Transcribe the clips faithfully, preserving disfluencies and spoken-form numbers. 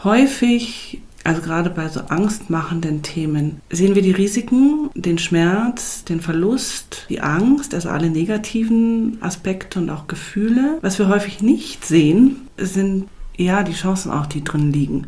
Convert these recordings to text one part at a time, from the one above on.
Häufig, also gerade bei so angstmachenden Themen, sehen wir die Risiken, den Schmerz, den Verlust, die Angst, also alle negativen Aspekte und auch Gefühle. Was wir häufig nicht sehen, sind ja die Chancen auch, die drin liegen.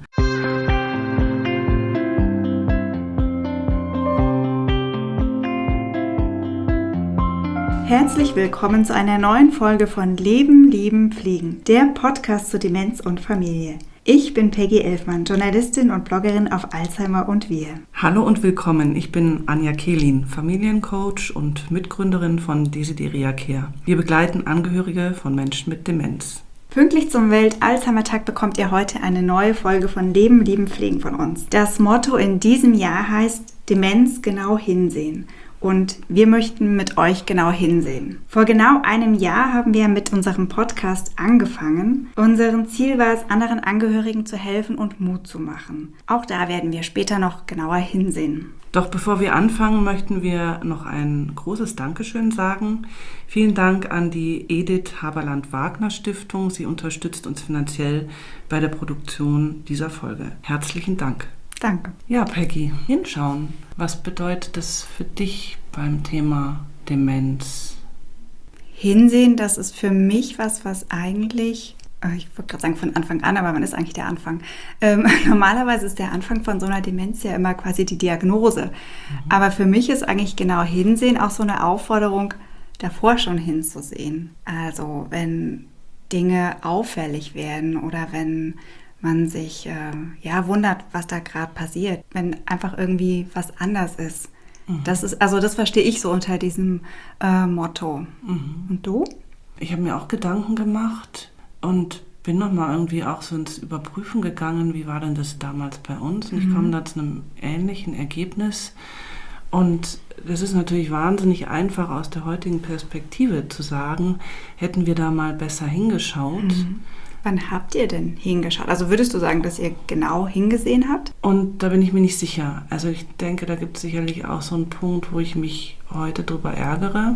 Herzlich willkommen zu einer neuen Folge von Leben, Lieben, Pflegen, der Podcast zu Demenz und Familie. Ich bin Peggy Elfmann, Journalistin und Bloggerin auf Alzheimer und wir. Hallo und willkommen, ich bin Anja Kehlin, Familiencoach und Mitgründerin von Desideria Care. Wir begleiten Angehörige von Menschen mit Demenz. Pünktlich zum Welt-Alzheimer-Tag bekommt ihr heute eine neue Folge von Leben, Lieben, Pflegen von uns. Das Motto in diesem Jahr heißt Demenz genau hinsehen. Und wir möchten mit euch genau hinsehen. Vor genau einem Jahr haben wir mit unserem Podcast angefangen. Unser Ziel war es, anderen Angehörigen zu helfen und Mut zu machen. Auch da werden wir später noch genauer hinsehen. Doch bevor wir anfangen, möchten wir noch ein großes Dankeschön sagen. Vielen Dank an die Edith Haberland-Wagner-Stiftung. Sie unterstützt uns finanziell bei der Produktion dieser Folge. Herzlichen Dank. Danke. Ja, Peggy, hinschauen. Was bedeutet das für dich beim Thema Demenz? Hinsehen, das ist für mich was, was eigentlich, ich würde gerade sagen von Anfang an, aber wann ist eigentlich der Anfang? Ähm, normalerweise ist der Anfang von so einer Demenz ja immer quasi die Diagnose. Mhm. Aber für mich ist eigentlich genau Hinsehen auch so eine Aufforderung, davor schon hinzusehen. Also wenn Dinge auffällig werden oder wenn man sich äh, ja wundert, was da gerade passiert, wenn einfach irgendwie was anders ist. Mhm. Das ist, also das verstehe ich so unter diesem äh, Motto. Mhm. Und du? Ich habe mir auch Gedanken gemacht und bin nochmal irgendwie auch so ins Überprüfen gegangen, wie war denn das damals bei uns? Und mhm. ich komme da zu einem ähnlichen Ergebnis. Und das ist natürlich wahnsinnig einfach aus der heutigen Perspektive zu sagen, hätten wir da mal besser hingeschaut. Mhm. Wann habt ihr denn hingeschaut? Also würdest du sagen, dass ihr genau hingesehen habt? Und da bin ich mir nicht sicher. Also ich denke, da gibt es sicherlich auch so einen Punkt, wo ich mich heute drüber ärgere,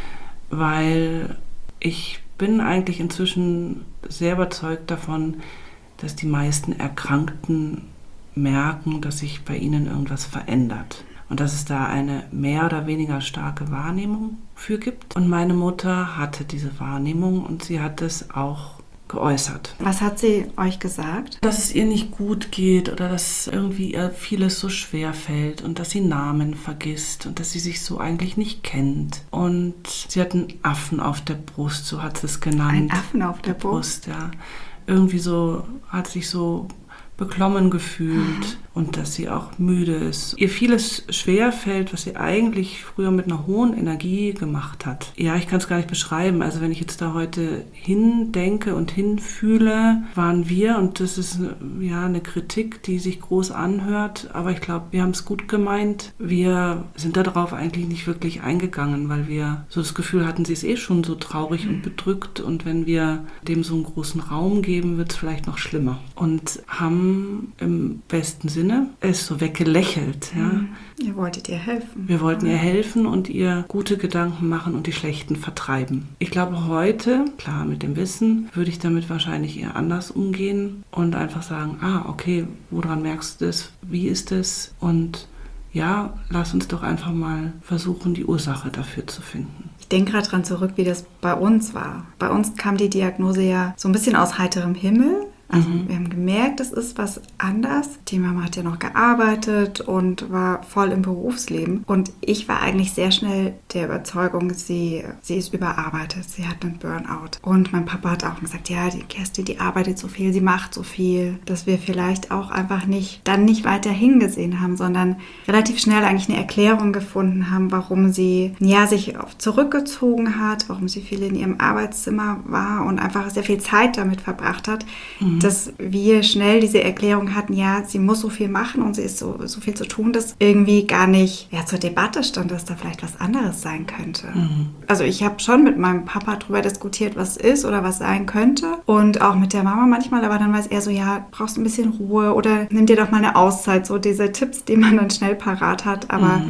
weil ich bin eigentlich inzwischen sehr überzeugt davon, dass die meisten Erkrankten merken, dass sich bei ihnen irgendwas verändert. Und dass es da eine mehr oder weniger starke Wahrnehmung für gibt. Und meine Mutter hatte diese Wahrnehmung und sie hat es auch geäußert. Was hat sie euch gesagt? Dass es ihr nicht gut geht oder dass irgendwie ihr vieles so schwer fällt und dass sie Namen vergisst und dass sie sich so eigentlich nicht kennt. Und sie hat einen Affen auf der Brust, so hat sie es genannt. Ein Affen auf der, der Brust? Brust, ja. Irgendwie so, hat sich so beklommen gefühlt und dass sie auch müde ist. Ihr vieles schwer fällt, was sie eigentlich früher mit einer hohen Energie gemacht hat. Ja, ich kann es gar nicht beschreiben. Also wenn ich jetzt da heute hindenke und hinfühle, waren wir, und das ist ja eine Kritik, die sich groß anhört, aber ich glaube, wir haben es gut gemeint. Wir sind darauf eigentlich nicht wirklich eingegangen, weil wir so das Gefühl hatten, sie ist eh schon so traurig mhm. und bedrückt und wenn wir dem so einen großen Raum geben, wird es vielleicht noch schlimmer. Und haben im besten Sinne es so weggelächelt. Ja. Mhm. Ihr wolltet ihr helfen. Wir wollten ihr helfen und ihr gute Gedanken machen und die schlechten vertreiben. Ich glaube heute, klar mit dem Wissen, würde ich damit wahrscheinlich eher anders umgehen und einfach sagen, ah okay, woran merkst du das? Wie ist es? Und ja, lass uns doch einfach mal versuchen, die Ursache dafür zu finden. Ich denke gerade dran zurück, wie das bei uns war. Bei uns kam die Diagnose ja so ein bisschen aus heiterem Himmel. Also mhm. wir haben gemerkt, es ist was anders. Die Mama hat ja noch gearbeitet und war voll im Berufsleben. Und ich war eigentlich sehr schnell der Überzeugung, sie, sie ist überarbeitet. Sie hat einen Burnout. Und mein Papa hat auch gesagt, ja, die Kerstin, die arbeitet so viel, sie macht so viel, dass wir vielleicht auch einfach nicht, dann nicht weiter hingesehen haben, sondern relativ schnell eigentlich eine Erklärung gefunden haben, warum sie ja, sich zurückgezogen hat, warum sie viel in ihrem Arbeitszimmer war und einfach sehr viel Zeit damit verbracht hat. Mhm. Dass wir schnell diese Erklärung hatten, ja, sie muss so viel machen und sie ist so, so viel zu tun, dass irgendwie gar nicht ja, zur Debatte stand, dass da vielleicht was anderes sein könnte. Mhm. Also ich habe schon mit meinem Papa darüber diskutiert, was ist oder was sein könnte und auch mit der Mama manchmal, aber dann war es eher so, ja, brauchst ein bisschen Ruhe oder nimm dir doch mal eine Auszeit, so diese Tipps, die man dann schnell parat hat, aber mhm.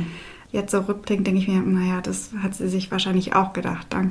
jetzt so rückblickend denke ich mir, naja, das hat sie sich wahrscheinlich auch gedacht. Danke.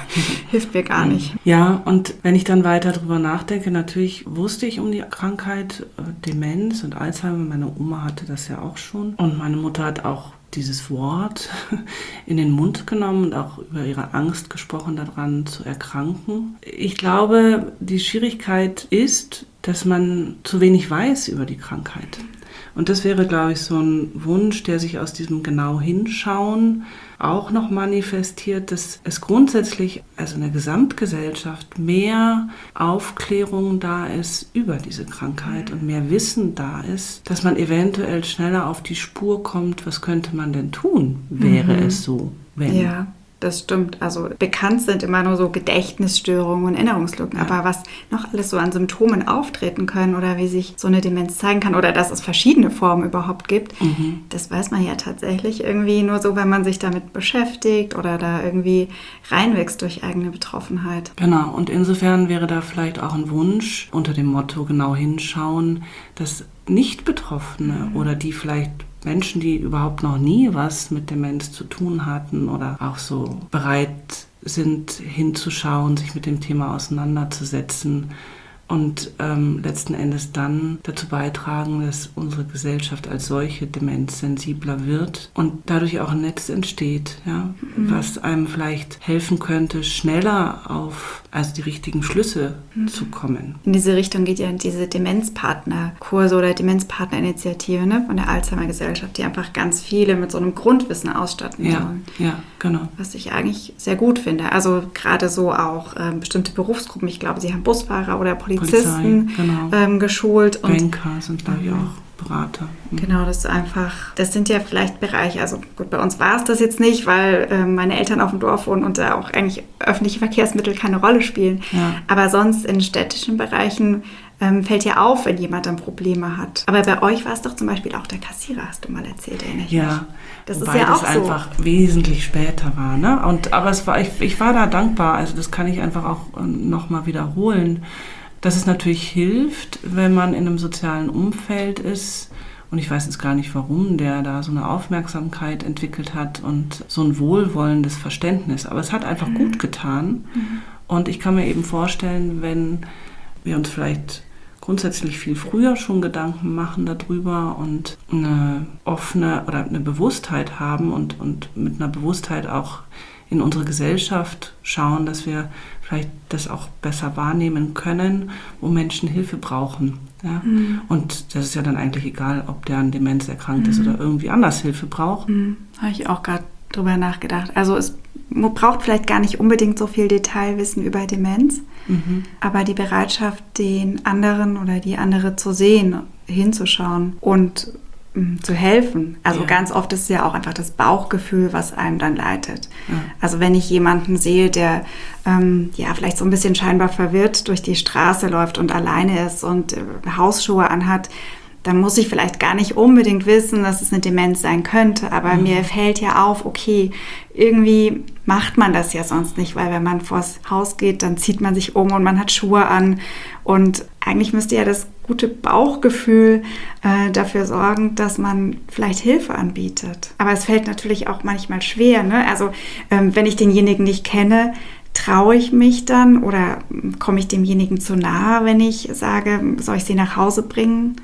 Hilft mir gar nicht. Ja, und wenn ich dann weiter drüber nachdenke, natürlich wusste ich um die Krankheit, äh, Demenz und Alzheimer. Meine Oma hatte das ja auch schon. Und meine Mutter hat auch dieses Wort in den Mund genommen und auch über ihre Angst gesprochen, daran zu erkranken. Ich glaube, die Schwierigkeit ist, dass man zu wenig weiß über die Krankheit. Und das wäre, glaube ich, so ein Wunsch, der sich aus diesem genau Hinschauen auch noch manifestiert, dass es grundsätzlich, also in der Gesamtgesellschaft, mehr Aufklärung da ist über diese Krankheit und mehr Wissen da ist, dass man eventuell schneller auf die Spur kommt, was könnte man denn tun, wäre mhm. es so, wenn. Ja. Das stimmt. Also bekannt sind immer nur so Gedächtnisstörungen und Erinnerungslücken. Ja. Aber was noch alles so an Symptomen auftreten können oder wie sich so eine Demenz zeigen kann oder dass es verschiedene Formen überhaupt gibt, mhm. das weiß man ja tatsächlich irgendwie nur so, wenn man sich damit beschäftigt oder da irgendwie reinwächst durch eigene Betroffenheit. Genau. Und insofern wäre da vielleicht auch ein Wunsch unter dem Motto genau hinschauen, dass Nicht-Betroffene mhm. oder die vielleicht Menschen, die überhaupt noch nie was mit Demenz zu tun hatten oder auch so bereit sind, hinzuschauen, sich mit dem Thema auseinanderzusetzen und ähm, letzten Endes dann dazu beitragen, dass unsere Gesellschaft als solche demenzsensibler wird und dadurch auch ein Netz entsteht, ja, mhm. was einem vielleicht helfen könnte, schneller auf also die richtigen Schlüsse mhm. zu kommen. In diese Richtung geht ja diese Demenzpartnerkurse oder Demenzpartnerinitiative, ne, von der Alzheimer-Gesellschaft, die einfach ganz viele mit so einem Grundwissen ausstatten ja, sollen. Ja, genau. Was ich eigentlich sehr gut finde. Also gerade so auch ähm, bestimmte Berufsgruppen. Ich glaube, sie haben Busfahrer oder Polizisten Polizei, genau. ähm, geschult. Und Banker sind, glaube ich, auch Berater. Mhm. Genau, das ist einfach, das sind ja vielleicht Bereiche, also gut, bei uns war es das jetzt nicht, weil äh, meine Eltern auf dem Dorf wohnen und da auch eigentlich öffentliche Verkehrsmittel keine Rolle spielen. Ja. Aber sonst in städtischen Bereichen ähm, fällt ja auf, wenn jemand dann Probleme hat. Aber bei euch war es doch zum Beispiel auch der Kassierer, hast du mal erzählt, erinnere ich mich. Ja, das wobei ist ja das auch einfach so. wesentlich später war. Ne? Und, aber es war, ich, ich war da dankbar, also das kann ich einfach auch äh, nochmal wiederholen, dass es natürlich hilft, wenn man in einem sozialen Umfeld ist. Und ich weiß jetzt gar nicht, warum der da so eine Aufmerksamkeit entwickelt hat und so ein wohlwollendes Verständnis. Aber es hat einfach mhm. gut getan. Mhm. Und ich kann mir eben vorstellen, wenn wir uns vielleicht grundsätzlich viel früher schon Gedanken machen darüber und eine offene oder eine Bewusstheit haben und, und mit einer Bewusstheit auch in unsere Gesellschaft schauen, dass wir vielleicht das auch besser wahrnehmen können, wo Menschen Hilfe brauchen. Ja? Mhm. Und das ist ja dann eigentlich egal, ob der an Demenz erkrankt mhm. ist oder irgendwie anders Hilfe braucht. Mhm. Habe ich auch gerade drüber nachgedacht. Also es braucht vielleicht gar nicht unbedingt so viel Detailwissen über Demenz, mhm. aber die Bereitschaft, den anderen oder die andere zu sehen, hinzuschauen und zu helfen. Also ja. ganz oft ist es ja auch einfach das Bauchgefühl, was einem dann leitet. Ja. Also wenn ich jemanden sehe, der ähm, ja vielleicht so ein bisschen scheinbar verwirrt durch die Straße läuft und alleine ist und äh, Hausschuhe anhat, dann muss ich vielleicht gar nicht unbedingt wissen, dass es eine Demenz sein könnte. Aber mhm. mir fällt ja auf, okay, irgendwie macht man das ja sonst nicht, weil wenn man vors Haus geht, dann zieht man sich um und man hat Schuhe an. Und eigentlich müsste ja das gute Bauchgefühl äh, dafür sorgen, dass man vielleicht Hilfe anbietet. Aber es fällt natürlich auch manchmal schwer, ne? Also ähm, wenn ich denjenigen nicht kenne, traue ich mich dann oder komme ich demjenigen zu nahe, wenn ich sage, soll ich sie nach Hause bringen?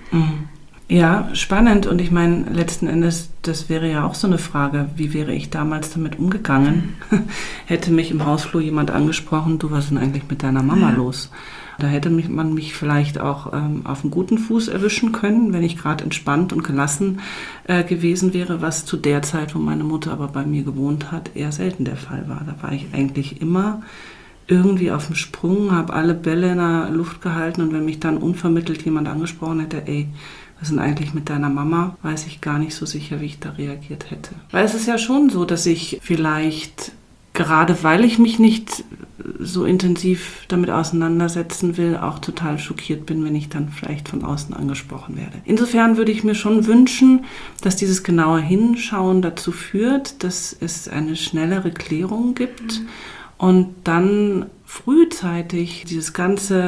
Ja, spannend. Und ich meine, letzten Endes, das wäre ja auch so eine Frage, wie wäre ich damals damit umgegangen? Mhm. Hätte mich im Hausflur jemand angesprochen, du, was ist denn eigentlich mit deiner Mama ja. los? Da hätte mich, man mich vielleicht auch ähm, auf einen guten Fuß erwischen können, wenn ich gerade entspannt und gelassen äh, gewesen wäre, was zu der Zeit, wo meine Mutter aber bei mir gewohnt hat, eher selten der Fall war. Da war ich eigentlich immer irgendwie auf dem Sprung, habe alle Bälle in der Luft gehalten und wenn mich dann unvermittelt jemand angesprochen hätte, ey, was ist denn eigentlich mit deiner Mama, weiß ich gar nicht so sicher, wie ich da reagiert hätte. Weil es ist ja schon so, dass ich vielleicht, gerade weil ich mich nicht so intensiv damit auseinandersetzen will, auch total schockiert bin, wenn ich dann vielleicht von außen angesprochen werde. Insofern würde ich mir schon wünschen, dass dieses genaue Hinschauen dazu führt, dass es eine schnellere Klärung gibt mhm. und dann frühzeitig dieses ganze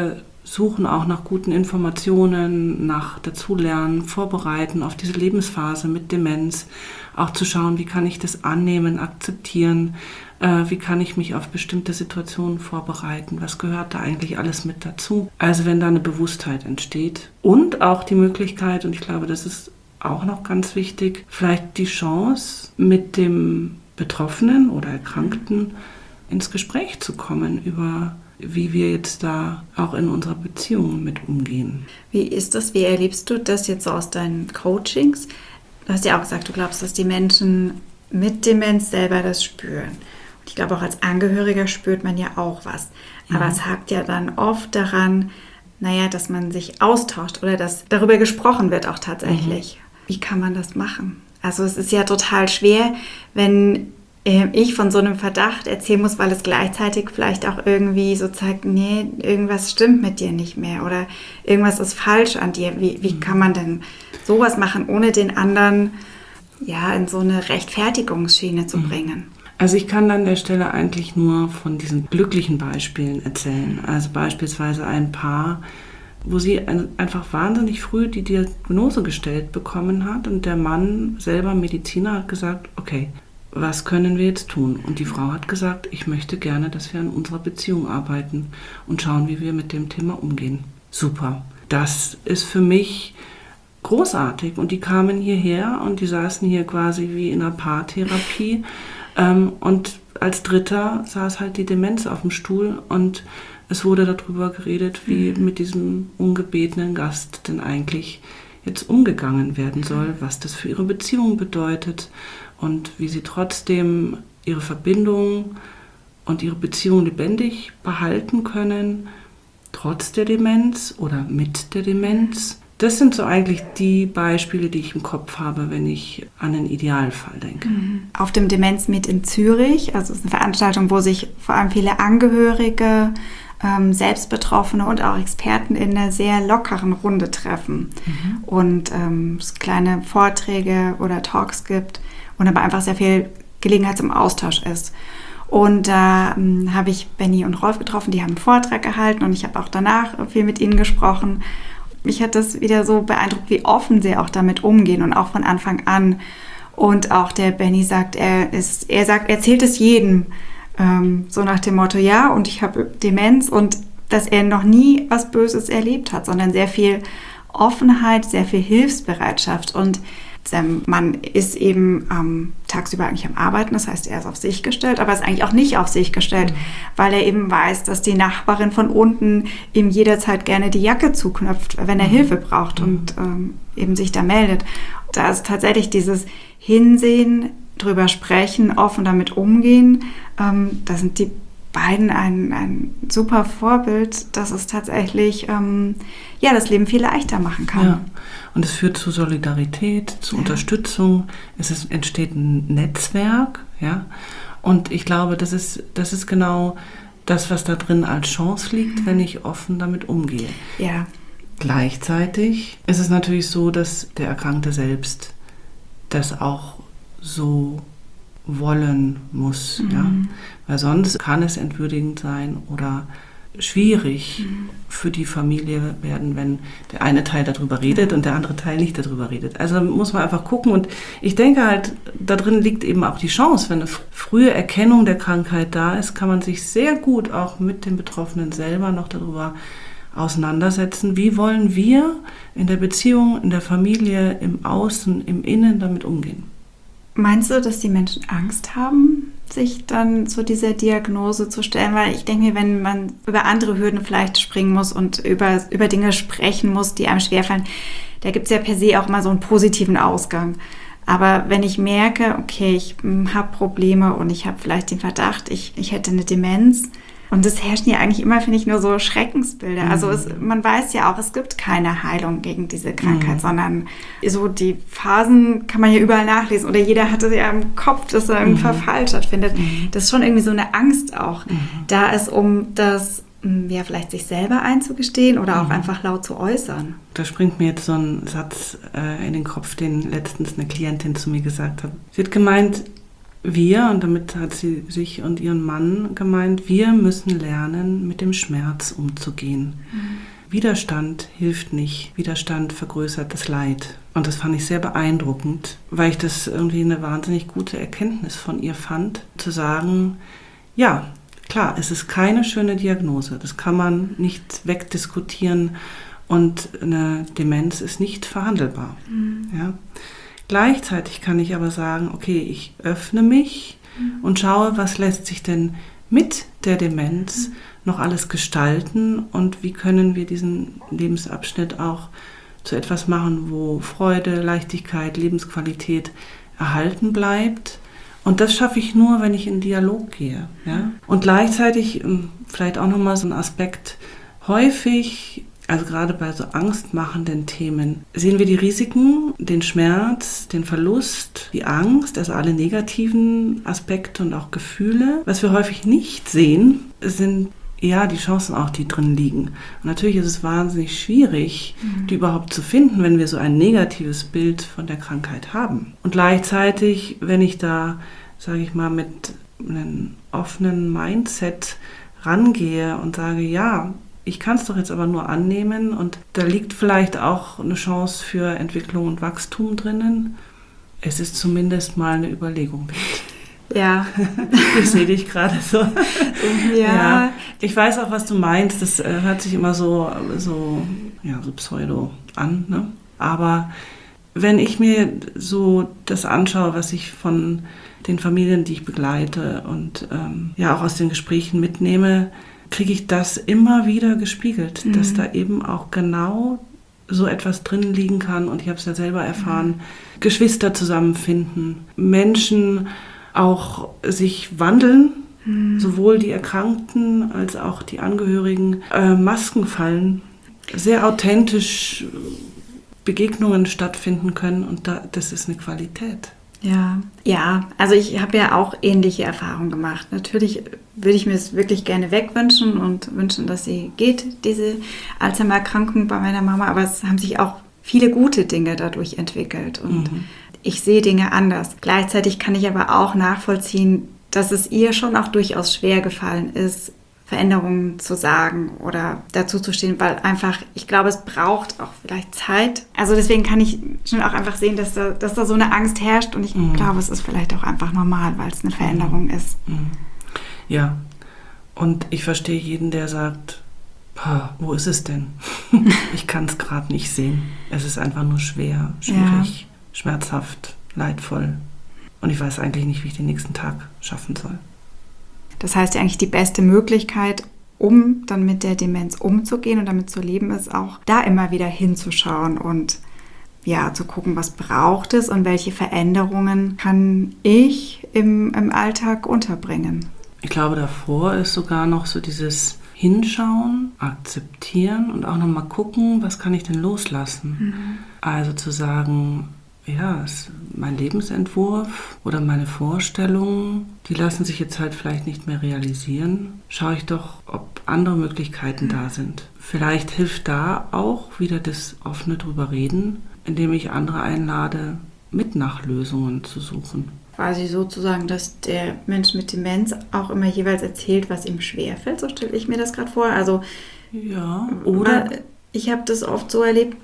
suchen auch nach guten Informationen, nach Dazulernen, vorbereiten auf diese Lebensphase mit Demenz, auch zu schauen, wie kann ich das annehmen, akzeptieren, äh, wie kann ich mich auf bestimmte Situationen vorbereiten, was gehört da eigentlich alles mit dazu. Also wenn da eine Bewusstheit entsteht und auch die Möglichkeit, und ich glaube, das ist auch noch ganz wichtig, vielleicht die Chance, mit dem Betroffenen oder Erkrankten ins Gespräch zu kommen über wie wir jetzt da auch in unserer Beziehung mit umgehen. Wie ist das? Wie erlebst du das jetzt so aus deinen Coachings? Du hast ja auch gesagt, du glaubst, dass die Menschen mit Demenz selber das spüren. Und ich glaube, auch als Angehöriger spürt man ja auch was. Aber mhm. es hakt ja dann oft daran, naja, dass man sich austauscht oder dass darüber gesprochen wird auch tatsächlich. Mhm. Wie kann man das machen? Also es ist ja total schwer, wenn ich von so einem Verdacht erzählen muss, weil es gleichzeitig vielleicht auch irgendwie so zeigt, nee, irgendwas stimmt mit dir nicht mehr oder irgendwas ist falsch an dir. Wie, wie kann man denn sowas machen, ohne den anderen ja, in so eine Rechtfertigungsschiene zu bringen? Also ich kann an der Stelle eigentlich nur von diesen glücklichen Beispielen erzählen. Also beispielsweise ein Paar, wo sie einfach wahnsinnig früh die Diagnose gestellt bekommen hat und der Mann selber Mediziner hat gesagt, okay, was können wir jetzt tun? Und die Frau hat gesagt, ich möchte gerne, dass wir an unserer Beziehung arbeiten und schauen, wie wir mit dem Thema umgehen. Super. Das ist für mich großartig. Und die kamen hierher und die saßen hier quasi wie in einer Paartherapie. Und als Dritter saß halt die Demenz auf dem Stuhl und es wurde darüber geredet, wie mit diesem ungebetenen Gast denn eigentlich jetzt umgegangen werden soll, was das für ihre Beziehung bedeutet. Und wie sie trotzdem ihre Verbindung und ihre Beziehung lebendig behalten können, trotz der Demenz oder mit der Demenz. Das sind so eigentlich die Beispiele, die ich im Kopf habe, wenn ich an einen Idealfall denke. Auf dem Demenzmeet in Zürich, also es ist eine Veranstaltung, wo sich vor allem viele Angehörige, ähm, Selbstbetroffene und auch Experten in einer sehr lockeren Runde treffen. Mhm. Und ähm, es kleine Vorträge oder Talks gibt. Und aber einfach sehr viel Gelegenheit zum Austausch ist. Und da ähm, habe ich Benny und Rolf getroffen, die haben einen Vortrag gehalten und ich habe auch danach viel mit ihnen gesprochen. Mich hat das wieder so beeindruckt, wie offen sie auch damit umgehen und auch von Anfang an. Und auch der Benny sagt, er ist, er sagt, er erzählt es jedem, ähm, so nach dem Motto, ja, und ich habe Demenz und dass er noch nie was Böses erlebt hat, sondern sehr viel Offenheit, sehr viel Hilfsbereitschaft und der Mann ist eben ähm, tagsüber eigentlich am Arbeiten, das heißt, er ist auf sich gestellt, aber ist eigentlich auch nicht auf sich gestellt, mhm. weil er eben weiß, dass die Nachbarin von unten ihm jederzeit gerne die Jacke zuknöpft, wenn er mhm. Hilfe braucht mhm. und ähm, eben sich da meldet. Da ist tatsächlich dieses Hinsehen, drüber sprechen, offen damit umgehen, ähm, da sind die beiden ein, ein super Vorbild, dass es tatsächlich ähm, ja, das Leben viel leichter machen kann. Ja. Und es führt zu Solidarität, zu ja. Unterstützung. Es ist, entsteht ein Netzwerk. Ja? Und ich glaube, das ist, das ist genau das, was da drin als Chance liegt, mhm. wenn ich offen damit umgehe. Ja. Gleichzeitig ist es natürlich so, dass der Erkrankte selbst das auch so wollen muss. Mhm. Ja? Weil sonst kann es entwürdigend sein oder schwierig mhm. für die Familie werden, wenn der eine Teil darüber redet und der andere Teil nicht darüber redet. Also da muss man einfach gucken und ich denke halt, da drin liegt eben auch die Chance, wenn eine frühe Erkennung der Krankheit da ist, kann man sich sehr gut auch mit dem Betroffenen selber noch darüber auseinandersetzen. Wie wollen wir in der Beziehung, in der Familie, im Außen, im Innen damit umgehen? Meinst du, dass die Menschen Angst haben, sich dann zu dieser Diagnose zu stellen? Weil ich denke mir, wenn man über andere Hürden vielleicht springen muss und über, über Dinge sprechen muss, die einem schwerfallen, da gibt es ja per se auch mal so einen positiven Ausgang. Aber wenn ich merke, okay, ich habe Probleme und ich habe vielleicht den Verdacht, ich, ich hätte eine Demenz, und es herrschen ja eigentlich immer, finde ich, nur so Schreckensbilder. Mhm. Also es, man weiß ja auch, es gibt keine Heilung gegen diese Krankheit, mhm. sondern so die Phasen kann man ja überall nachlesen. Oder jeder hatte ja im Kopf, dass da ein mhm. Verfall stattfindet. Mhm. Das ist schon irgendwie so eine Angst auch. Mhm. Da ist, um das ja, vielleicht sich selber einzugestehen oder auch mhm. einfach laut zu äußern. Da springt mir jetzt so ein Satz äh, in den Kopf, den letztens eine Klientin zu mir gesagt hat. Sie hat gemeint, wir, und damit hat sie sich und ihren Mann gemeint, wir müssen lernen, mit dem Schmerz umzugehen. Mhm. Widerstand hilft nicht. Widerstand vergrößert das Leid. Und das fand ich sehr beeindruckend, weil ich das irgendwie eine wahnsinnig gute Erkenntnis von ihr fand, zu sagen, ja, klar, es ist keine schöne Diagnose. Das kann man nicht wegdiskutieren und eine Demenz ist nicht verhandelbar. Mhm. Ja. Gleichzeitig kann ich aber sagen, okay, ich öffne mich mhm. und schaue, was lässt sich denn mit der Demenz mhm. noch alles gestalten und wie können wir diesen Lebensabschnitt auch zu etwas machen, wo Freude, Leichtigkeit, Lebensqualität erhalten bleibt. Und das schaffe ich nur, wenn ich in Dialog gehe. Ja? Und gleichzeitig, vielleicht auch nochmal so ein Aspekt, häufig, also gerade bei so angstmachenden Themen, sehen wir die Risiken, den Schmerz, den Verlust, die Angst, also alle negativen Aspekte und auch Gefühle. Was wir häufig nicht sehen, sind ja die Chancen auch, die drin liegen. Und natürlich ist es wahnsinnig schwierig, mhm. die überhaupt zu finden, wenn wir so ein negatives Bild von der Krankheit haben. Und gleichzeitig, wenn ich da, sage ich mal, mit einem offenen Mindset rangehe und sage, ja, ich kann es doch jetzt aber nur annehmen und da liegt vielleicht auch eine Chance für Entwicklung und Wachstum drinnen. Es ist zumindest mal eine Überlegung wert. Ja. Ich sehe dich gerade so. Ja. ja. Ich weiß auch, was du meinst. Das äh, hört sich immer so, so, ja, so pseudo an. Ne? Aber wenn ich mir so das anschaue, was ich von den Familien, die ich begleite und ähm, ja auch aus den Gesprächen mitnehme, kriege ich das immer wieder gespiegelt, mhm. dass da eben auch genau so etwas drin liegen kann. Und ich habe es ja selber erfahren. Mhm. Geschwister zusammenfinden, Menschen auch sich wandeln, hm. sowohl die Erkrankten als auch die Angehörigen, äh, Masken fallen, sehr authentisch Begegnungen stattfinden können und da, das ist eine Qualität. Ja, ja, also ich habe ja auch ähnliche Erfahrungen gemacht. Natürlich würde ich mir es wirklich gerne wegwünschen und wünschen, dass sie geht, diese Alzheimer-Erkrankung bei meiner Mama, aber es haben sich auch viele gute Dinge dadurch entwickelt und mhm. ich sehe Dinge anders. Gleichzeitig kann ich aber auch nachvollziehen, dass es ihr schon auch durchaus schwer gefallen ist, Veränderungen zu sagen oder dazu zu stehen, weil einfach, ich glaube, es braucht auch vielleicht Zeit. Also deswegen kann ich schon auch einfach sehen, dass da, dass da so eine Angst herrscht und ich mhm. glaube, es ist vielleicht auch einfach normal, weil es eine Veränderung mhm. ist. Ja, und ich verstehe jeden, der sagt, wo ist es denn? Ich kann es gerade nicht sehen. Es ist einfach nur schwer, schwierig. Ja. Schmerzhaft, leidvoll. Und ich weiß eigentlich nicht, wie ich den nächsten Tag schaffen soll. Das heißt ja eigentlich, die beste Möglichkeit, um dann mit der Demenz umzugehen und damit zu leben, ist auch da immer wieder hinzuschauen und ja, zu gucken, was braucht es und welche Veränderungen kann ich im, im Alltag unterbringen. Ich glaube, davor ist sogar noch so dieses Hinschauen, akzeptieren und auch nochmal gucken, was kann ich denn loslassen? Mhm. Also zu sagen, ja, es, mein Lebensentwurf oder meine Vorstellungen, die lassen sich jetzt halt vielleicht nicht mehr realisieren. Schaue ich doch, ob andere Möglichkeiten da sind. Vielleicht hilft da auch wieder das offene drüber reden, indem ich andere einlade, mit nach Lösungen zu suchen. Quasi sozusagen, dass der Mensch mit Demenz auch immer jeweils erzählt, was ihm schwerfällt, so stelle ich mir das gerade vor. Also ja, oder ich habe das oft so erlebt,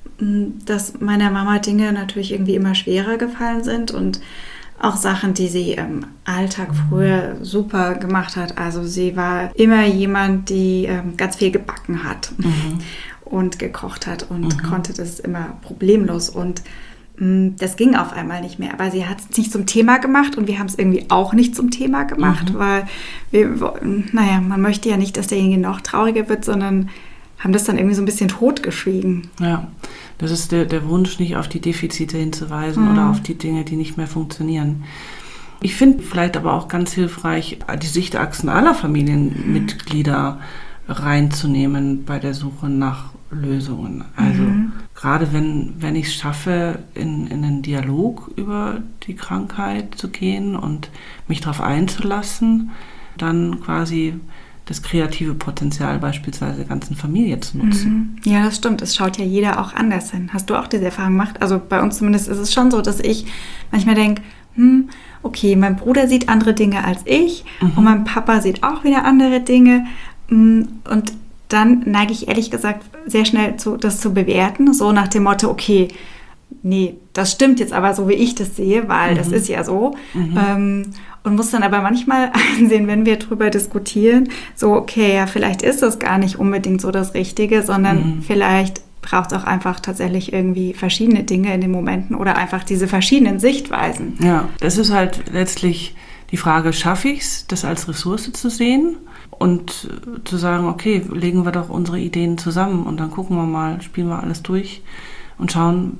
dass meiner Mama Dinge natürlich irgendwie immer schwerer gefallen sind und auch Sachen, die sie im Alltag früher super gemacht hat. Also sie war immer jemand, die ähm, ganz viel gebacken hat mhm. und gekocht hat und mhm. konnte das immer problemlos und mh, das ging auf einmal nicht mehr. Aber sie hat es nicht zum Thema gemacht und wir haben es irgendwie auch nicht zum Thema gemacht, mhm. weil wir, naja, man möchte ja nicht, dass derjenige noch trauriger wird, sondern haben das dann irgendwie so ein bisschen totgeschwiegen. Ja, das ist der, der Wunsch, nicht auf die Defizite hinzuweisen mhm. oder auf die Dinge, die nicht mehr funktionieren. Ich finde vielleicht aber auch ganz hilfreich, die Sichtachsen aller Familienmitglieder mhm. reinzunehmen bei der Suche nach Lösungen. Also mhm. gerade wenn, wenn ich es schaffe, in, in einen Dialog über die Krankheit zu gehen und mich darauf einzulassen, dann quasi das kreative Potenzial beispielsweise der ganzen Familie zu nutzen. Ja, das stimmt. Es schaut ja jeder auch anders hin. Hast du auch diese Erfahrung gemacht? Also bei uns zumindest ist es schon so, dass ich manchmal denke, hm, okay, mein Bruder sieht andere Dinge als ich mhm. und mein Papa sieht auch wieder andere Dinge. Und dann neige ich ehrlich gesagt sehr schnell zu, das zu bewerten, so nach dem Motto, okay, nee, das stimmt jetzt aber so, wie ich das sehe, weil mhm. das ist ja so. Mhm. Ähm, und muss dann aber manchmal einsehen, wenn wir drüber diskutieren, so, okay, ja, vielleicht ist das gar nicht unbedingt so das Richtige, sondern mhm. vielleicht braucht es auch einfach tatsächlich irgendwie verschiedene Dinge in den Momenten oder einfach diese verschiedenen Sichtweisen. Ja, das ist halt letztlich die Frage, schaffe ich es, das als Ressource zu sehen und zu sagen, okay, legen wir doch unsere Ideen zusammen und dann gucken wir mal, spielen wir alles durch und schauen,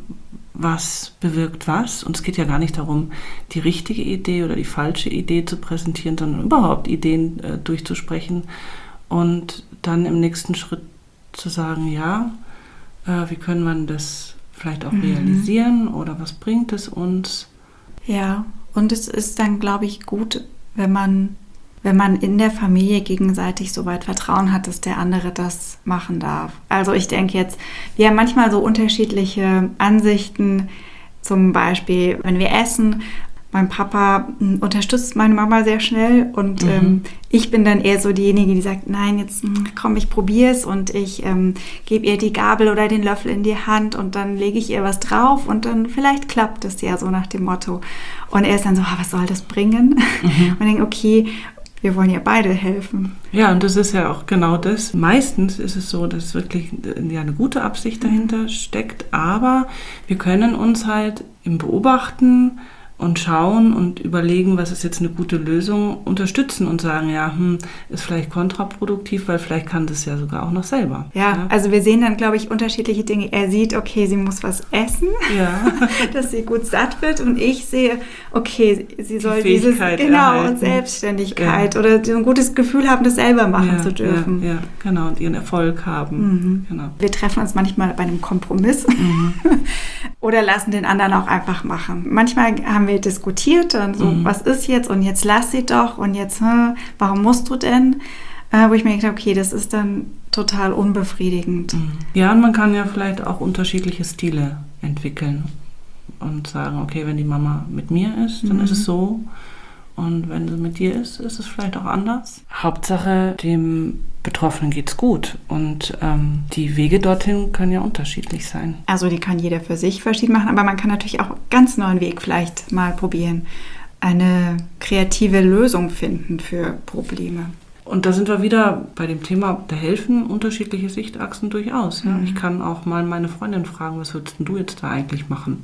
was bewirkt was. Und es geht ja gar nicht darum, die richtige Idee oder die falsche Idee zu präsentieren, sondern überhaupt Ideen äh, durchzusprechen und dann im nächsten Schritt zu sagen, ja, äh, wie können wir das vielleicht auch mhm. realisieren oder was bringt es uns? Ja, und es ist dann, glaube ich, gut, wenn man, wenn man in der Familie gegenseitig so weit Vertrauen hat, dass der andere das machen darf. Also ich denke jetzt, wir haben manchmal so unterschiedliche Ansichten, zum Beispiel, wenn wir essen. Mein Papa m, unterstützt meine Mama sehr schnell und mhm. ähm, ich bin dann eher so diejenige, die sagt, nein, jetzt komm, ich probiere es und ich ähm, gebe ihr die Gabel oder den Löffel in die Hand und dann lege ich ihr was drauf und dann vielleicht klappt es ja, so nach dem Motto. Und er ist dann so, ah, was soll das bringen? Mhm. Und ich denke, okay, wir wollen ja beide helfen. Ja, und das ist ja auch genau das. Meistens ist es so, dass wirklich ja, eine gute Absicht dahinter steckt, aber wir können uns halt im Beobachten und schauen und überlegen, was ist jetzt eine gute Lösung, unterstützen und sagen, ja, hm, ist vielleicht kontraproduktiv, weil vielleicht kann das ja sogar auch noch selber. Ja, ja. Also wir sehen dann, glaube ich, unterschiedliche Dinge. Er sieht, okay, sie muss was essen, ja. dass sie gut satt wird und ich sehe, okay, sie Die soll dieses, genau, erhalten. Und Selbstständigkeit ja. oder so ein gutes Gefühl haben, das selber machen ja, zu dürfen. Ja, ja, genau, und ihren Erfolg haben. Mhm. Genau. Wir treffen uns manchmal bei einem Kompromiss mhm. oder lassen den anderen auch einfach machen. Manchmal haben wir diskutiert, dann so, mhm. was ist jetzt und jetzt lass sie doch und jetzt, hm, warum musst du denn? Äh, wo ich mir gedacht habe, okay, das ist dann total unbefriedigend. Mhm. Ja, und man kann ja vielleicht auch unterschiedliche Stile entwickeln und sagen, okay, wenn die Mama mit mir ist, dann mhm. ist es so und wenn sie mit dir ist, ist es vielleicht auch anders. Hauptsache, dem Betroffenen geht's gut und ähm, die Wege dorthin können ja unterschiedlich sein. Also die kann jeder für sich verschieden machen, aber man kann natürlich auch einen ganz neuen Weg vielleicht mal probieren. Eine kreative Lösung finden für Probleme. Und da sind wir wieder bei dem Thema, da helfen unterschiedliche Sichtachsen durchaus. Ja? Mhm. Ich kann auch mal meine Freundin fragen, was würdest du jetzt da eigentlich machen?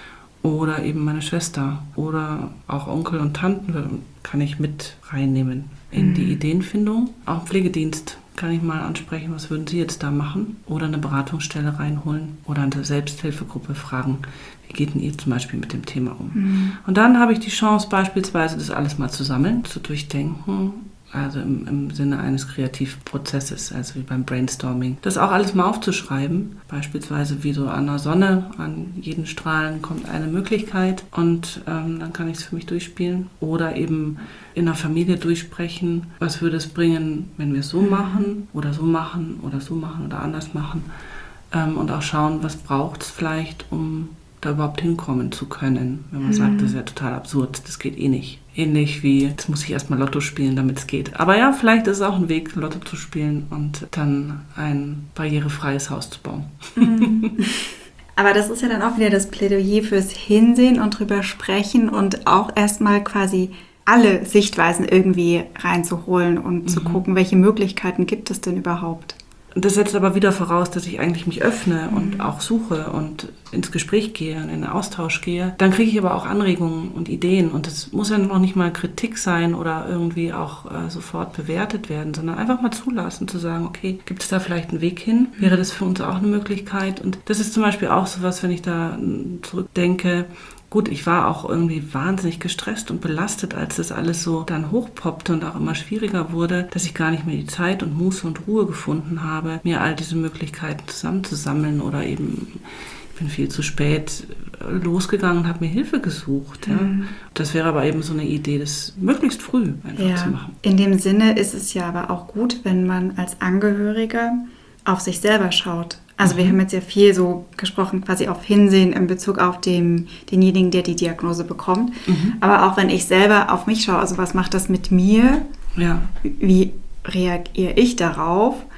Oder eben meine Schwester oder auch Onkel und Tanten kann ich mit reinnehmen in mhm. die Ideenfindung. Auch im Pflegedienst kann ich mal ansprechen, was würden Sie jetzt da machen? Oder eine Beratungsstelle reinholen oder eine Selbsthilfegruppe fragen, wie geht denn ihr zum Beispiel mit dem Thema um? Mhm. Und dann habe ich die Chance beispielsweise, das alles mal zu sammeln, zu durchdenken, also im, im Sinne eines Kreativprozesses, also wie beim Brainstorming. Das auch alles mal aufzuschreiben, beispielsweise wie so an der Sonne, an jeden Strahlen kommt eine Möglichkeit und ähm, dann kann ich es für mich durchspielen. Oder eben in der Familie durchsprechen, was würde es bringen, wenn wir es so machen oder so machen oder so machen oder anders machen. Ähm, und auch schauen, was braucht es vielleicht, um da überhaupt hinkommen zu können. Wenn man mhm. sagt, das ist ja total absurd, das geht eh nicht. Ähnlich wie, jetzt muss ich erstmal Lotto spielen, damit es geht. Aber ja, vielleicht ist es auch ein Weg, Lotto zu spielen und dann ein barrierefreies Haus zu bauen. Mhm. Aber das ist ja dann auch wieder das Plädoyer fürs Hinsehen und drüber sprechen und auch erstmal quasi alle Sichtweisen irgendwie reinzuholen und mhm. zu gucken, welche Möglichkeiten gibt es denn überhaupt. Das setzt aber wieder voraus, dass ich eigentlich mich öffne und auch suche und ins Gespräch gehe und in den Austausch gehe. Dann kriege ich aber auch Anregungen und Ideen. Und das muss ja noch nicht mal Kritik sein oder irgendwie auch äh, sofort bewertet werden, sondern einfach mal zulassen, zu sagen, okay, gibt es da vielleicht einen Weg hin? Wäre das für uns auch eine Möglichkeit? Und das ist zum Beispiel auch sowas, wenn ich da zurückdenke. Gut, ich war auch irgendwie wahnsinnig gestresst und belastet, als das alles so dann hochpoppte und auch immer schwieriger wurde, dass ich gar nicht mehr die Zeit und Muße und Ruhe gefunden habe, mir all diese Möglichkeiten zusammenzusammeln oder eben, ich bin viel zu spät losgegangen und habe mir Hilfe gesucht. Ja. Mhm. Das wäre aber eben so eine Idee, das möglichst früh einfach ja. zu machen. In dem Sinne ist es ja aber auch gut, wenn man als Angehöriger auf sich selber schaut. Also wir haben jetzt ja viel so gesprochen, quasi auf Hinsehen in Bezug auf den, denjenigen, der die Diagnose bekommt. Mhm. Aber auch wenn ich selber auf mich schaue, also was macht das mit mir? Ja. Wie reagiere ich darauf?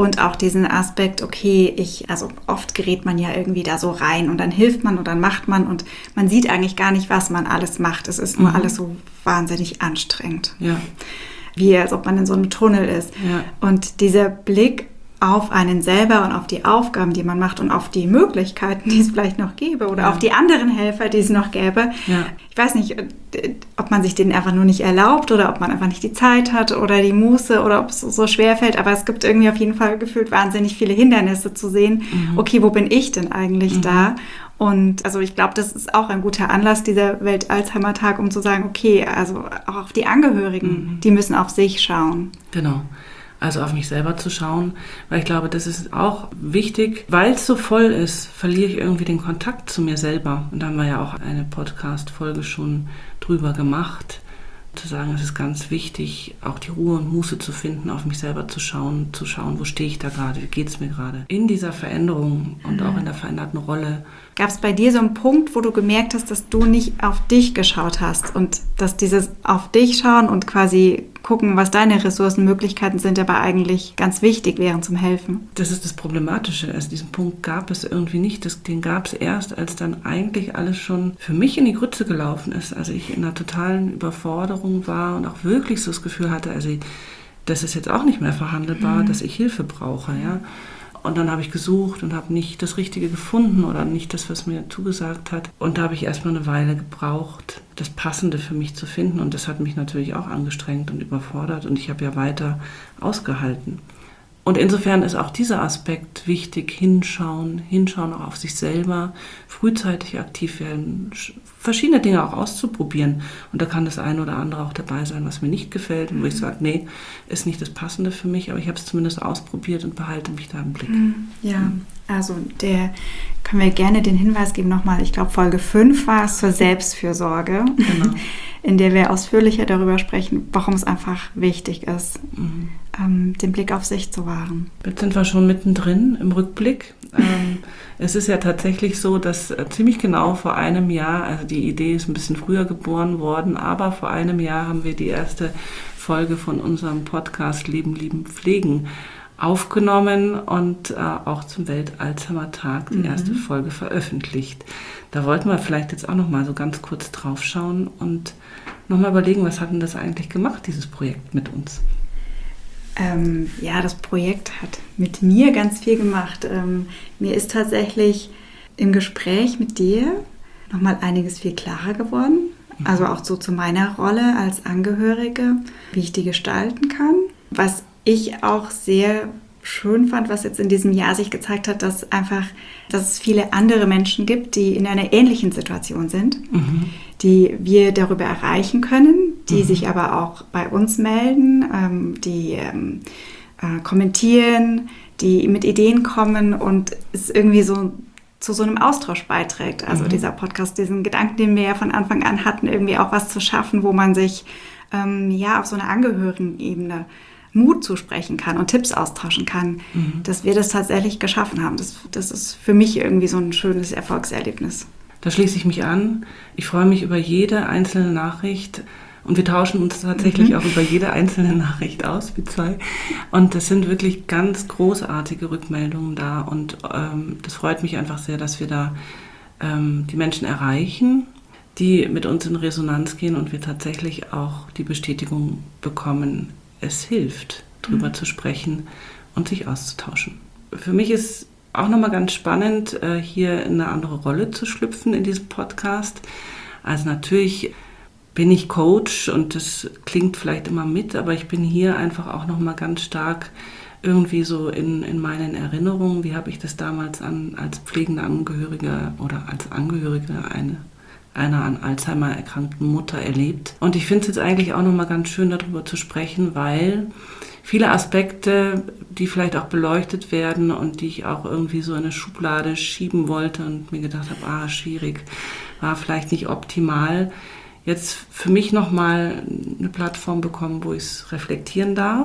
Und auch diesen Aspekt, okay, ich, also oft gerät man ja irgendwie da so rein und dann hilft man und dann macht man und man sieht eigentlich gar nicht, was man alles macht. Es ist nur mhm. alles so wahnsinnig anstrengend. Ja. Wie als ob man in so einem Tunnel ist. Ja. Und dieser Blick auf einen selber und auf die Aufgaben, die man macht und auf die Möglichkeiten, die es vielleicht noch gäbe oder ja. auf die anderen Helfer, die es noch gäbe. Ja. Ich weiß nicht, ob man sich den einfach nur nicht erlaubt oder ob man einfach nicht die Zeit hat oder die Muße oder ob es so schwer fällt. Aber es gibt irgendwie auf jeden Fall gefühlt wahnsinnig viele Hindernisse zu sehen. Mhm. Okay, wo bin ich denn eigentlich mhm. da? Und also ich glaube, das ist auch ein guter Anlass, dieser Welt-Alzheimer-Tag, um zu sagen, okay, also auch auf die Angehörigen, mhm. die müssen auf sich schauen. Genau. Also auf mich selber zu schauen, weil ich glaube, das ist auch wichtig. Weil es so voll ist, verliere ich irgendwie den Kontakt zu mir selber. Und da haben wir ja auch eine Podcast-Folge schon drüber gemacht, zu sagen, es ist ganz wichtig, auch die Ruhe und Muße zu finden, auf mich selber zu schauen, zu schauen, wo stehe ich da gerade, wie geht es mir gerade. In dieser Veränderung und mhm. auch in der veränderten Rolle. Gab es bei dir so einen Punkt, wo du gemerkt hast, dass du nicht auf dich geschaut hast und dass dieses auf dich schauen und quasi gucken, was deine Ressourcen, Möglichkeiten sind, aber eigentlich ganz wichtig wären zum Helfen? Das ist das Problematische. Also diesen Punkt gab es irgendwie nicht. Das, den gab es erst, als dann eigentlich alles schon für mich in die Grütze gelaufen ist. Also ich in einer totalen Überforderung war und auch wirklich so das Gefühl hatte, also das ist jetzt auch nicht mehr verhandelbar, mhm. dass ich Hilfe brauche, ja. Und dann habe ich gesucht und habe nicht das Richtige gefunden oder nicht das, was mir zugesagt hat. Und da habe ich erstmal eine Weile gebraucht, das Passende für mich zu finden. Und das hat mich natürlich auch angestrengt und überfordert. Und ich habe ja weiter ausgehalten. Und insofern ist auch dieser Aspekt wichtig, hinschauen, hinschauen auch auf sich selber, frühzeitig aktiv werden, verschiedene Dinge auch auszuprobieren. Und da kann das eine oder andere auch dabei sein, was mir nicht gefällt und wo ich sage, nee, ist nicht das Passende für mich, aber ich habe es zumindest ausprobiert und behalte mich da im Blick. Ja, also der können wir gerne den Hinweis geben nochmal, ich glaube Folge fünf war es zur Selbstfürsorge, genau. in der wir ausführlicher darüber sprechen, warum es einfach wichtig ist, mhm. ähm, den Blick auf sich zu wahren. Jetzt sind wir schon mittendrin im Rückblick. ähm, es ist ja tatsächlich so, dass äh, ziemlich genau vor einem Jahr, also die Idee ist ein bisschen früher geboren worden, aber vor einem Jahr haben wir die erste Folge von unserem Podcast Leben, Lieben, Pflegen aufgenommen und äh, auch zum Welt-Alzheimer-Tag die mhm. erste Folge veröffentlicht. Da wollten wir vielleicht jetzt auch noch mal so ganz kurz drauf schauen und noch mal überlegen, was hat denn das eigentlich gemacht, dieses Projekt mit uns? Ähm, ja, das Projekt hat mit mir ganz viel gemacht. Ähm, mir ist tatsächlich im Gespräch mit dir noch mal einiges viel klarer geworden. Mhm. Also auch so zu meiner Rolle als Angehörige, wie ich die gestalten kann. Was ich auch sehr schön fand, was jetzt in diesem Jahr sich gezeigt hat, dass einfach, dass es viele andere Menschen gibt, die in einer ähnlichen Situation sind, mhm. die wir darüber erreichen können, die mhm. sich aber auch bei uns melden, ähm, die ähm, äh, kommentieren, die mit Ideen kommen und es irgendwie so zu so einem Austausch beiträgt. Also mhm. dieser Podcast, diesen Gedanken, den wir ja von Anfang an hatten, irgendwie auch was zu schaffen, wo man sich ähm, ja auf so einer Angehörigenebene Mut zusprechen kann und Tipps austauschen kann, mhm. dass wir das tatsächlich geschaffen haben. Das, das ist für mich irgendwie so ein schönes Erfolgserlebnis. Da schließe ich mich an. Ich freue mich über jede einzelne Nachricht und wir tauschen uns tatsächlich mhm. auch über jede einzelne Nachricht aus, wir zwei. Und das sind wirklich ganz großartige Rückmeldungen da und ähm, das freut mich einfach sehr, dass wir da ähm, die Menschen erreichen, die mit uns in Resonanz gehen und wir tatsächlich auch die Bestätigung bekommen, es hilft, drüber mhm. zu sprechen und sich auszutauschen. Für mich ist auch nochmal ganz spannend, hier in eine andere Rolle zu schlüpfen in diesem Podcast. Also natürlich bin ich Coach und das klingt vielleicht immer mit, aber ich bin hier einfach auch nochmal ganz stark irgendwie so in, in meinen Erinnerungen. Wie habe ich das damals an, als pflegende Angehörige oder als Angehörige eine einer an Alzheimer erkrankten Mutter erlebt. Und ich finde es jetzt eigentlich auch nochmal ganz schön, darüber zu sprechen, weil viele Aspekte, die vielleicht auch beleuchtet werden und die ich auch irgendwie so in eine Schublade schieben wollte und mir gedacht habe, ah, schwierig, war vielleicht nicht optimal, jetzt für mich nochmal eine Plattform bekommen, wo ich es reflektieren darf,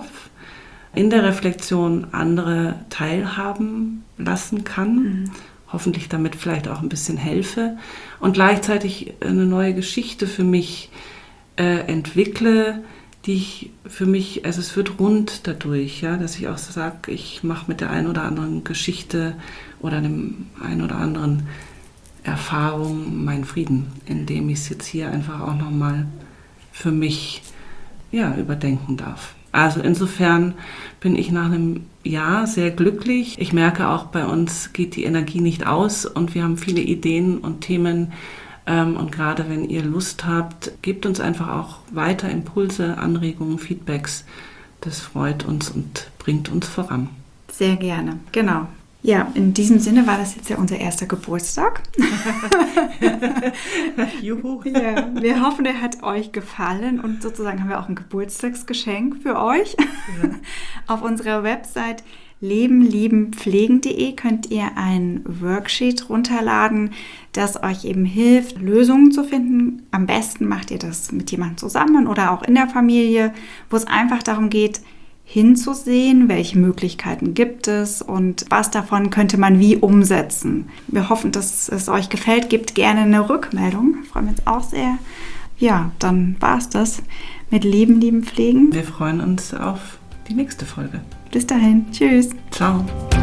in der Reflexion andere teilhaben lassen kann, mhm. hoffentlich damit vielleicht auch ein bisschen helfe und gleichzeitig eine neue Geschichte für mich äh, entwickle, die ich für mich, also es wird rund dadurch, ja, dass ich auch sage, ich mache mit der einen oder anderen Geschichte oder dem einen oder anderen Erfahrung meinen Frieden, indem ich es jetzt hier einfach auch nochmal für mich ja, überdenken darf. Also insofern bin ich nach einem Jahr sehr glücklich. Ich merke auch, bei uns geht die Energie nicht aus und wir haben viele Ideen und Themen. Und gerade wenn ihr Lust habt, gebt uns einfach auch weiter Impulse, Anregungen, Feedbacks. Das freut uns und bringt uns voran. Sehr gerne, genau. Ja, in diesem Sinne war das jetzt ja unser erster Geburtstag. Juhu. Ja, wir hoffen, der hat euch gefallen und sozusagen haben wir auch ein Geburtstagsgeschenk für euch. Ja. Auf unserer Website leben lieben pflegen punkt de könnt ihr ein Worksheet runterladen, das euch eben hilft, Lösungen zu finden. Am besten macht ihr das mit jemandem zusammen oder auch in der Familie, wo es einfach darum geht, hinzusehen, welche Möglichkeiten gibt es und was davon könnte man wie umsetzen. Wir hoffen, dass es euch gefällt. Gebt gerne eine Rückmeldung. Freuen wir uns auch sehr. Ja, dann war es das mit Leben, lieben, pflegen. Wir freuen uns auf die nächste Folge. Bis dahin. Tschüss. Ciao.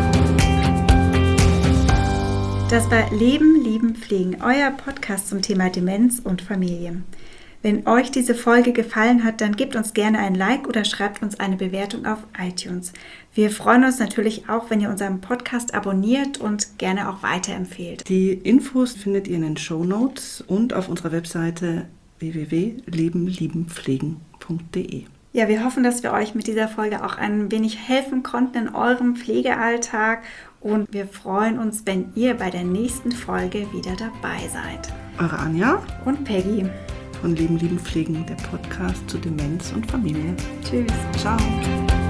Das war Leben, lieben, pflegen, euer Podcast zum Thema Demenz und Familie. Wenn euch diese Folge gefallen hat, dann gebt uns gerne ein Like oder schreibt uns eine Bewertung auf iTunes. Wir freuen uns natürlich auch, wenn ihr unseren Podcast abonniert und gerne auch weiterempfehlt. Die Infos findet ihr in den Shownotes und auf unserer Webseite w w w punkt leben lieben pflegen punkt de. Ja, wir hoffen, dass wir euch mit dieser Folge auch ein wenig helfen konnten in eurem Pflegealltag und wir freuen uns, wenn ihr bei der nächsten Folge wieder dabei seid. Eure Anja und Peggy von Leben, Lieben, Pflegen, der Podcast zu Demenz und Familie. Tschüss. Ciao.